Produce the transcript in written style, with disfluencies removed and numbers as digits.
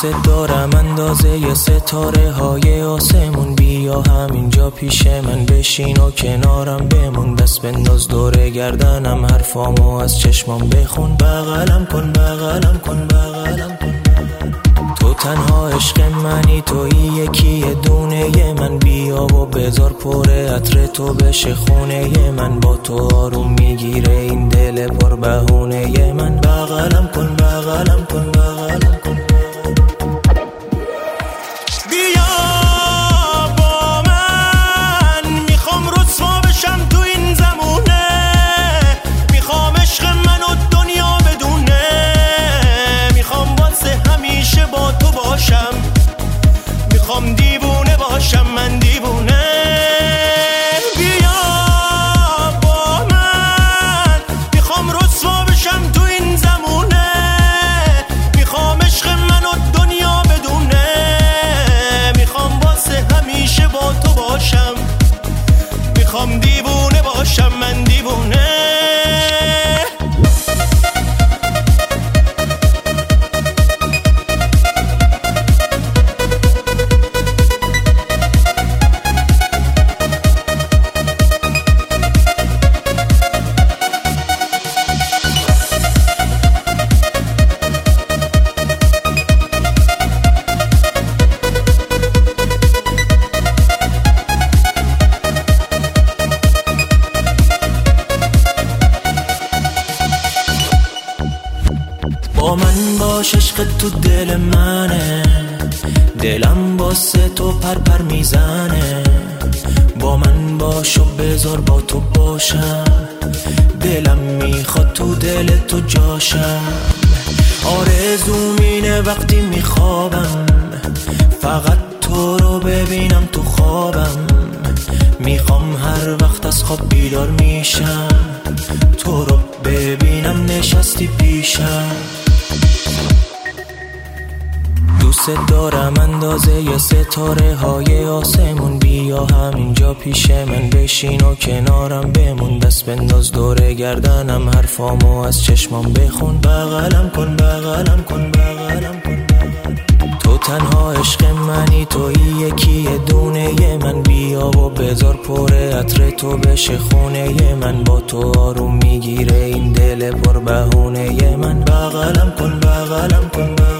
دوست دارم اندازه ی ستاره های آسمون، بیا همینجا پیش من بشین و کنارم بمون، دست بنداز دور گردنم حرفامو از چشمام بخون، بغلم کن بغلم کن بغلم کن. تو تنها عشق منی، تویی یکی دونه من، بیا و بذار پر عطر تو بشه خونه من، با تو آروم میگیره این دل پر بهونه من، بغلم کن بغلم کن بغلم کن. بیا با من، میخوام رسوا بشم تو این زمونه، میخوام عشق من و دنیا بدونه، میخوام واسه همیشه با تو باشم، میخوام دیوونه باشم من دیوونه. بیا با من، میخوام رسوا بشم تو این زمونه، میخوام عشق من و دنیا بدونه، میخوام واسه همیشه با تو باشم، میخوام دیوونه باشم من دیوونه. با من باش، عشق تو دل منه، دلم واسه تو پر پر میزنه، با من باش و بذار با تو باشم، دلم میخواد تو دل تو جاشم، آرزوم اینه وقتی میخوابم فقط تو رو ببینم تو خوابم، میخوام هر وقت از خواب بیدار میشم تو رو ببینم نشستی پیشم. دوست دارم اندازه ی ستاره های آسمون، بیا همینجا پیش من بشین و کنارم بمون، دست بنداز دور گردنم حرفامو از چشمام بخون، بغلم کن بغلم کن بغلم کن. تو تنها عشق منی، تویی یکی دونه من، بیا و بذار پر عطر تو بشه خونه من، با تو آروم میگیره این دل پر بهونه من، بغلم کن بغلم کن بغلم.